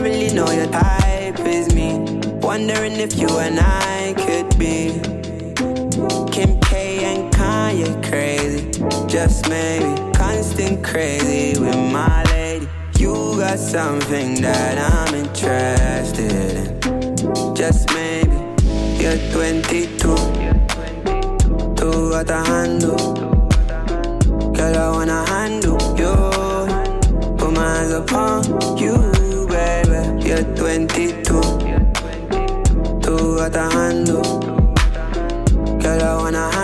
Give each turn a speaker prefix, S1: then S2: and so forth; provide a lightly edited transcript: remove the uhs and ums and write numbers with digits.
S1: really know your type is me. Wondering if you and I could be Kim K and Kanye crazy. Just maybe constant crazy with my lady. You got something that I'm interested in. Just maybe you're 22. Tú got a handle. Girl, I wanna handle you. Put my hands upon you, baby. You're 22. Tú got a handle. Girl, I wanna handle